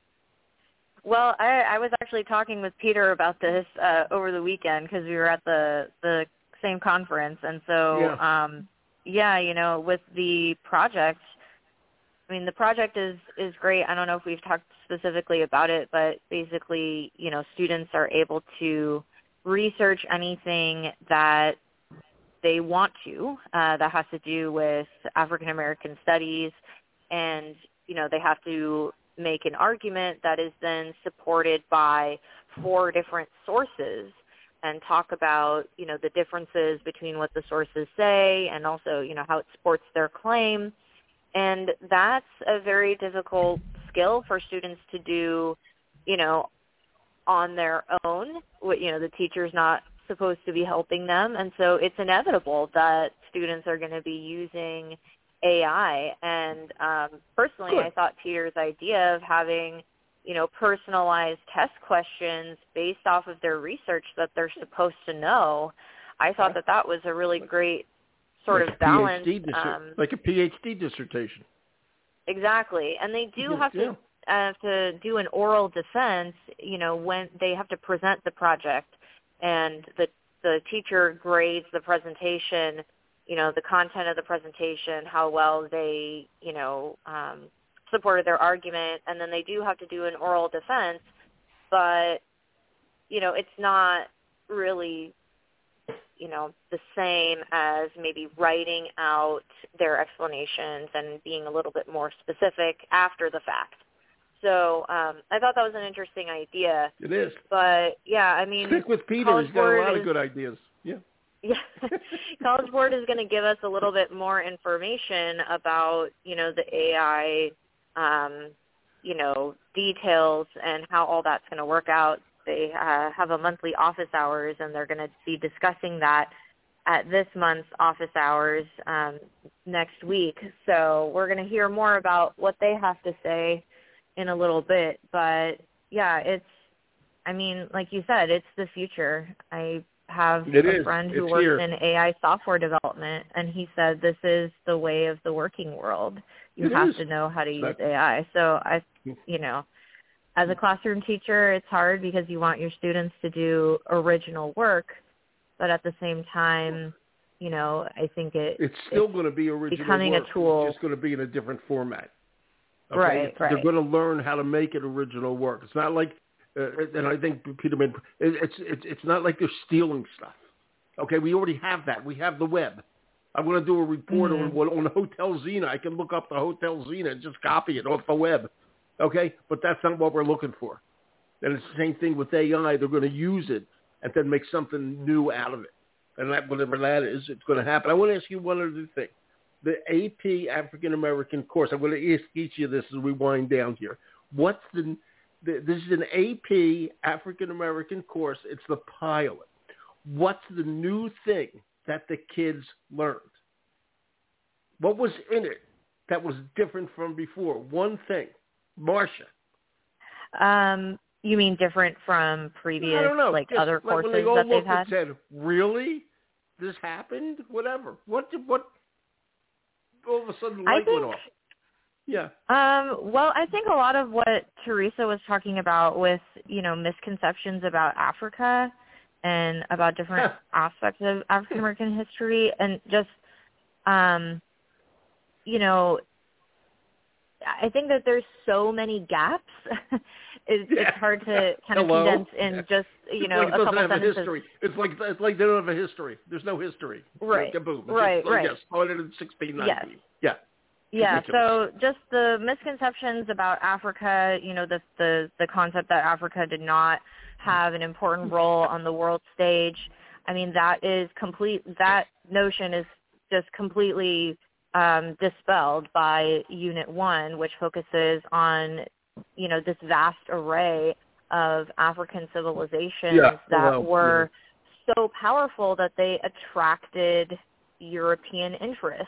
Well, I, I was actually talking with Peter about this uh, over the weekend because we were at the, the same conference. And so, yeah. Um, yeah, you know, with the project, I mean, the project is, is great. I don't know if we've talked specifically about it, but basically, you know, students are able to research anything that they want to, uh, that has to do with African American studies, and, you know, they have to make an argument that is then supported by four different sources and talk about, you know, the differences between what the sources say and also, you know, how it supports their claim. And that's a very difficult skill for students to do, you know, on their own. You know, the teacher's not supposed to be helping them. And so it's inevitable that students are going to be using A I. And um, personally, Good. I thought Peter's idea of having, you know, personalized test questions based off of their research that they're supposed to know, I thought that that was a really great sort like of balance. Um, like a PhD dissertation. Exactly. And they do yeah, have to yeah. uh, to do an oral defense, you know, when they have to present the project, and the the teacher grades the presentation, you know, the content of the presentation, how well they, you know, um, supported their argument, and then they do have to do an oral defense, but, you know, it's not really, you know, the same as maybe writing out their explanations and being a little bit more specific after the fact. So um, I thought that was an interesting idea. It is. But, yeah, I mean, stick with Peter. He's got a lot of good ideas. Yeah. Yeah. College Board is going to give us a little bit more information about, you know, the A I, um, you know, details and how all that's going to work out. They uh, have a monthly office hours, and they're going to be discussing that at this month's office hours um, next week. So we're going to hear more about what they have to say in a little bit. But, yeah, it's, I mean, like you said, it's the future. I have it a is. friend who it's works here. in A I software development, and he said this is the way of the working world. You it have is. to know how to use Exactly. A I. So, I, you know, as a classroom teacher, it's hard because you want your students to do original work, but at the same time, you know, I think it, it's still it's going to be original becoming work. a tool. It's just going to be in a different format. Okay? Right, right. They're going to learn how to make it original work. It's not like, uh, and I think Peter made, it's, it's, it's not like they're stealing stuff. Okay, we already have that. We have the web. I'm going to do a report mm-hmm. on, on Hotel Xena. I can look up the Hotel Xena and just copy it off the web. Okay, but that's not what we're looking for. And it's the same thing with A I. They're going to use it and then make something new out of it. And that, whatever that is, it's going to happen. I want to ask you one other thing. The A P African American course, I'm going to ask each of this as we wind down here. What's the, the this is an A P African American course. It's the pilot. What's the new thing that the kids learned? What was in it that was different from before? One thing. Marsha. Um, you mean different from previous, I don't know. like, Just other like courses when they all that they've looked had? and said, really? This happened? Whatever. What? Did, what? All of a sudden, the light I think, went off. Yeah. Um, well, I think a lot of what Teresa was talking about with, you know, misconceptions about Africa and about different aspects of African American history, and just, um, you know, I think that there's so many gaps it's, Yeah. it's hard to kind of Hello? condense in Yeah. just, you it's know, like it a doesn't couple have sentences. a history. It's like it's like they don't have a history. There's no history. Right. Like, boom. It's Right, just, right. Yes, started in sixteen nineteen. Yes. Yeah. Yeah, Ridiculous. so just the misconceptions about Africa, you know, the, the the concept that Africa did not have an important role on the world stage. I mean, that is complete, that notion is just completely um, dispelled by Unit one, which focuses on, you know, this vast array of African civilizations Yeah, that well, were yeah. so powerful that they attracted European interests.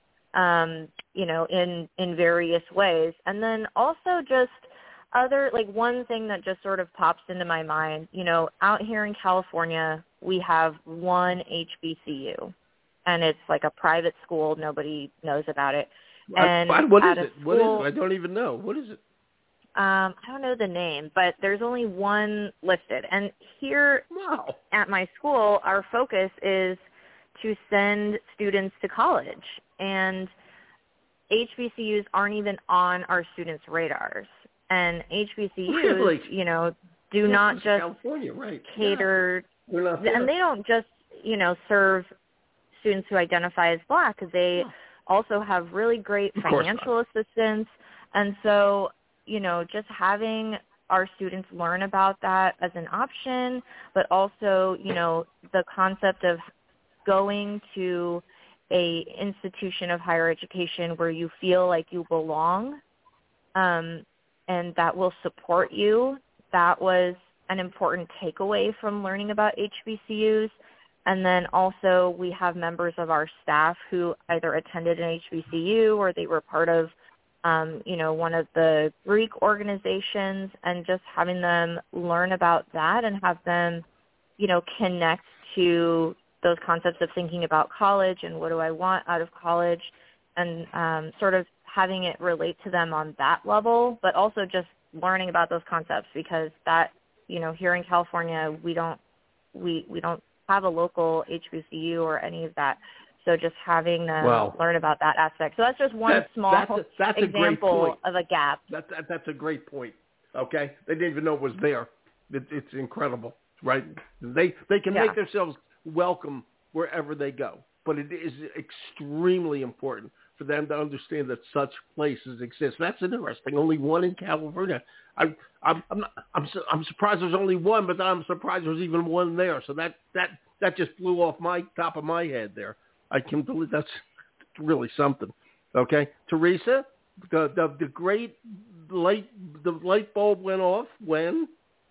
Um, you know, in, in various ways. And then also just other, like one thing that just sort of pops into my mind, you know, out here in California, we have one H B C U, and it's like a private school. Nobody knows about it. And I, what is at it? a What is school, it? I don't even know. What is it? Um, I don't know the name, but there's only one listed. And here Wow. at my school, our focus is to send students to college. And H B C Us aren't even on our students' radars. And H B C Us, Really? you know, do Yeah, not it's just California, right. cater, yeah. They're not there. and they don't just, you know, serve students who identify as Black. They No. also have really great Of course financial not. assistance. And so, you know, just having our students learn about that as an option, but also, you know, the concept of going to a institution of higher education where you feel like you belong, um, and that will support you. That was an important takeaway from learning about H B C Us. And then also we have members of our staff who either attended an H B C U or they were part of, um, you know, one of the Greek organizations, and just having them learn about that and have them, you know, connect to those concepts of thinking about college and what do I want out of college, and um, sort of having it relate to them on that level, but also just learning about those concepts, because that, you know, here in California, we don't, we, we don't have a local H B C U or any of that. So just having them Wow. learn about that aspect. So that's just one That- small that's a, that's a great example point. of a gap. That, that, that's a great point. Okay? They didn't even know it was there. It, it's incredible, right? They they can Yeah. make themselves welcome wherever they go, but it is extremely important for them to understand that such places exist. That's interesting. Only one in California. I, I'm I'm not, I'm su- I'm surprised there's only one, but I'm surprised there's even one there. So that that that just blew off my top of my head there. I can believe that's really something. Okay, Teresa, the the, the great light the light bulb went off when.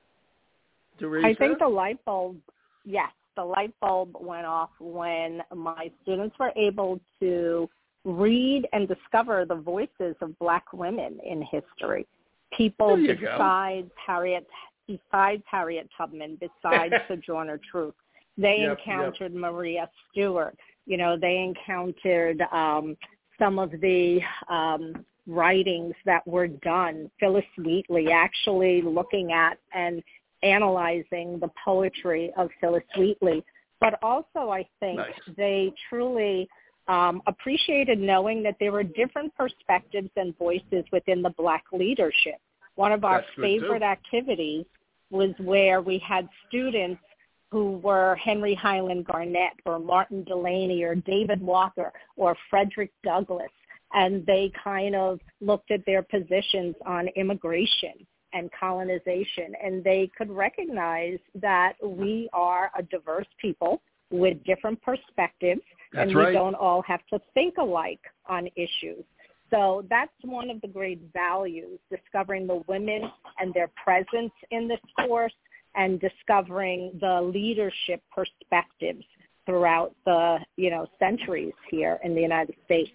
Teresa? I think the light bulb, yes, the light bulb went off when my students were able to read and discover the voices of Black women in history. People There you go. besides Harriet, besides Harriet Tubman, besides Sojourner Truth. They Yep, encountered Maria Stewart. You know, they encountered um, some of the um, writings that were done. Phyllis Wheatley, actually looking at and analyzing the poetry of Phyllis Wheatley. But also, I think Nice. they truly um, appreciated knowing that there were different perspectives and voices within the Black leadership. One of our That's good, favorite too. activities was where we had students who were Henry Highland Garnett or Martin Delaney or David Walker or Frederick Douglass, and they kind of looked at their positions on immigration and colonization, and they could recognize that we are a diverse people with different perspectives, That's and we right. don't all have to think alike on issues. So that's one of the great values, discovering the women and their presence in this course and discovering the leadership perspectives throughout the, you know, centuries here in the United States.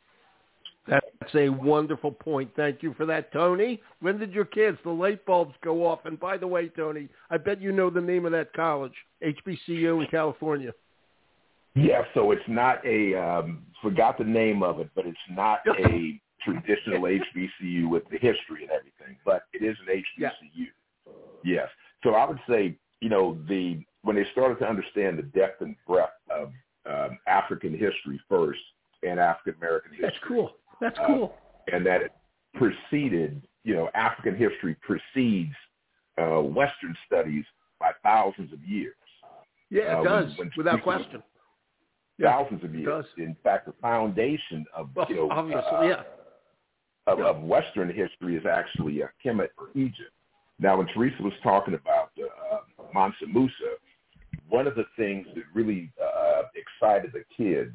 That's a wonderful point. Thank you for that, Tony. When did your kids, the light bulbs go off? And by the way, Tony, I bet you know the name of that college, H B C U in California. Yeah, so it's not a, um, forgot the name of it, but it's not a traditional H B C U with the history and everything, but it is an H B C U. Yeah. Yes. So I would say, you know, the when they started to understand the depth and breadth of um, African history first and African American history. That's cool. That's uh, cool. and that it preceded, you you know, African history precedes uh, Western studies by thousands of years. Yeah, it uh, does, when, when without question. Thousands yeah, of years. Does. In fact, the foundation of, well, you know, obviously, uh, yeah. of, yeah. of Western history is actually uh, Kemet or Egypt. Now, when Teresa was talking about uh, Mansa Musa, one of the things that really uh, excited the kids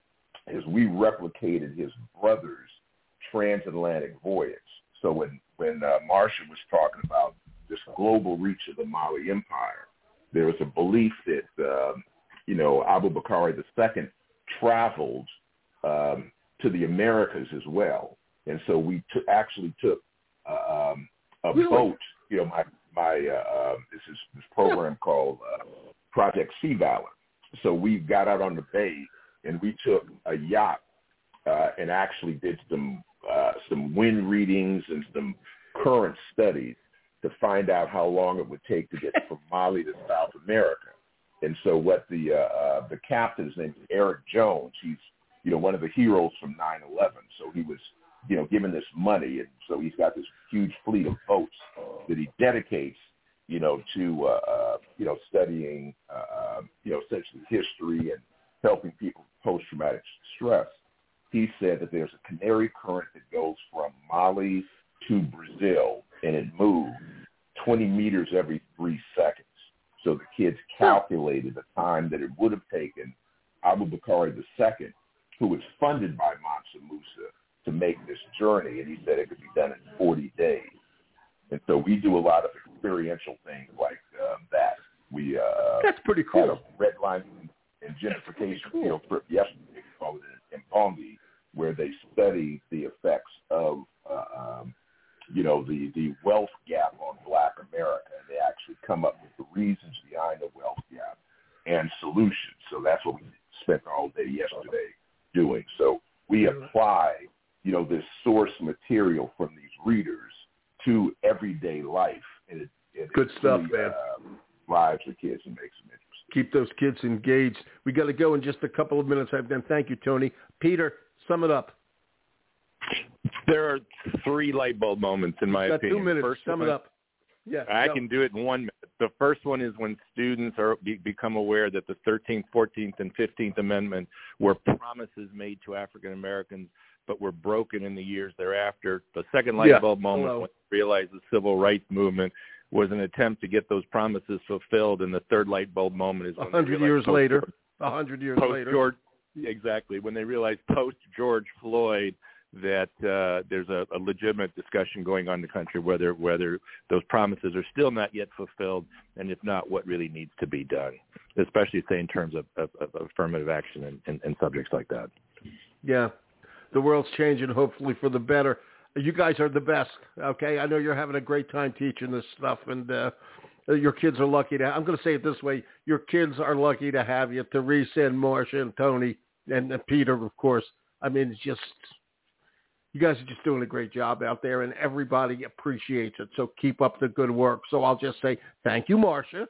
is we replicated his brother's transatlantic voyage. So when, when uh, Marcia was talking about this global reach of the Mali Empire, there was a belief that, um, you know, Abu Bakr the Second traveled um, to the Americas as well. And so we t- actually took uh, um, a really? boat, you know, my, my uh, uh, this is this program called uh, Project Sea Valor. So we got out on the bay and we took a yacht uh, and actually did some uh, some wind readings and some current studies to find out how long it would take to get from Mali to South America. And so what the uh, uh, the captain's name is Eric Jones. He's, you know, one of the heroes from nine eleven. So he was, you know, given this money, and so he's got this huge fleet of boats that he dedicates, you know, to uh, uh, you know studying, uh, you know, essentially history and helping people with post-traumatic stress. He said that there's a canary current that goes from Mali to Brazil, and it moves twenty meters every three seconds. So the kids calculated the time that it would have taken Abu Bakr the Second, who was funded by Mansa Musa, to make this journey, and he said it could be done in forty days. And so we do a lot of experiential things like uh, that. We uh, That's pretty cool. had a red line and gentrification cool. field trip yesterday, called it in Pongi, where they studied the effects of uh, um, you know, the, the wealth gap on Black America. And they actually come up with the reasons behind the wealth gap and solutions. So that's what we spent all day yesterday doing. So we apply, you know, this source material from these readers to everyday life. And it, it Good stuff, really, man. Uh, lives the kids and makes them interesting. Keep those kids engaged. We got to go in just a couple of minutes. I've done. Thank you, Tony. Peter, sum it up. There are three light bulb moments, in my got opinion. Two minutes. First Sum one, it up. Yeah, I go. can do it in one minute. The first one is when students are be, become aware that the thirteenth, fourteenth, and fifteenth Amendment were promises made to African Americans, but were broken in the years thereafter. The second light yeah. bulb moment Hello. when they realized the civil rights movement was an attempt to get those promises fulfilled, and the third light bulb moment is when A hundred years later. A hundred years post later. George, exactly, when they realized post George Floyd that uh, there's a, a legitimate discussion going on in the country whether whether those promises are still not yet fulfilled, and if not, what really needs to be done, especially say in terms of, of, of affirmative action and, and, and subjects like that. Yeah, the world's changing, hopefully for the better. You guys are the best. Okay, I know you're having a great time teaching this stuff, and uh, your kids are lucky to. I'm going to say it this way: your kids are lucky to have you, Teresa and Marcia and Tony and, and Peter, of course. I mean, it's just. You guys are just doing a great job out there, and everybody appreciates it. So keep up the good work. So I'll just say thank you, Marcia.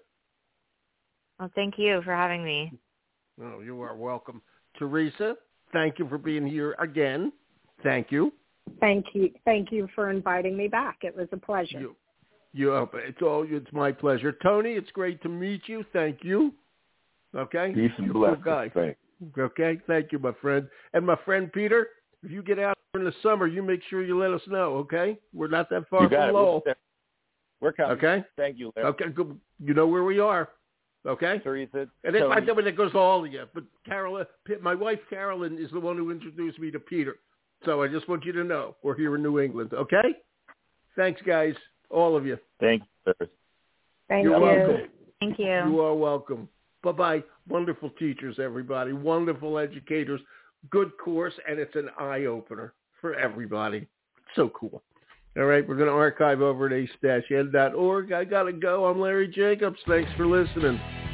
Well, thank you for having me. Oh, you are welcome. Teresa, thank you for being here again. Thank you. Thank you. Thank you for inviting me back. It was a pleasure. You, you, it's all. It's my pleasure. Tony, it's great to meet you. Thank you. Okay. Peace and blessings. Cool guy. Okay. Thank you, my friend. And my friend Peter, if you get out in the summer, you make sure you let us know, okay? We're not that far you got from it. Lowell. We're coming. Okay? Thank you, Larry. Okay, good. You know where we are, okay? Teresa, and if I mean, it goes to all of you. But Carolyn, my wife Carolyn is the one who introduced me to Peter. So I just want you to know we're here in New England, okay? Thanks, guys, all of you. Thank you, sir. Thank You're you. welcome. Thank you. You are welcome. Bye-bye. Wonderful teachers, everybody. Wonderful educators. Good course, and it's an eye-opener for everybody. So cool. All right, we're going to archive over at ace dash n dot org. I got to go. I'm Larry Jacobs. Thanks for listening.